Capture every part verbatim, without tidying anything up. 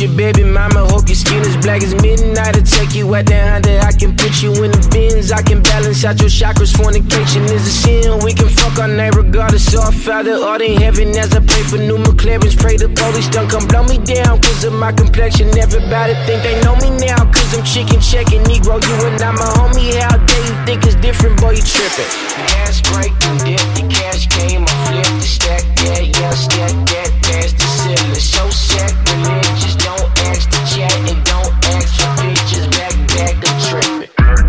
with your baby mama. Hope your skin is black as midnight. I'll take you at that Honda. I can put you in the bins. I can balance out your chakras. Fornication is a sin. We can fuck our night regardless. So our Father art in heaven. As I pray for new McLarens, pray the police don't come blow me down cause of my complexion. Everybody think they know me now cause I'm chicken checking. Negro, you and I'm a homie. How dare you think it's different, boy, you tripping. Cash break, you dip, the cash game. I flip the stack, yeah, yeah, stack that. Pass the ceiling, so sacrilegious. Don't ask the chat and don't ask for pictures. Back, back, I'm tripping.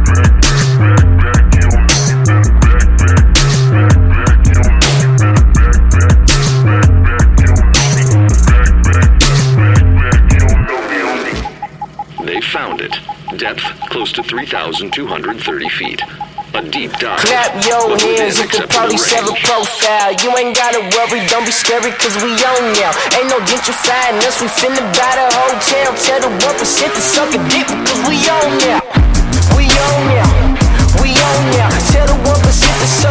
They found it. Depth close to three thousand two hundred thirty feet. A deep dive. Clap your hands, you can probably save a profile. You ain't gotta worry, don't be scary, cause we on now. Ain't no gentrifying us, we finna buy the hotel. Tell the one percent to suck a dick, cause we on now. We on now, we on now. Tell the one percent to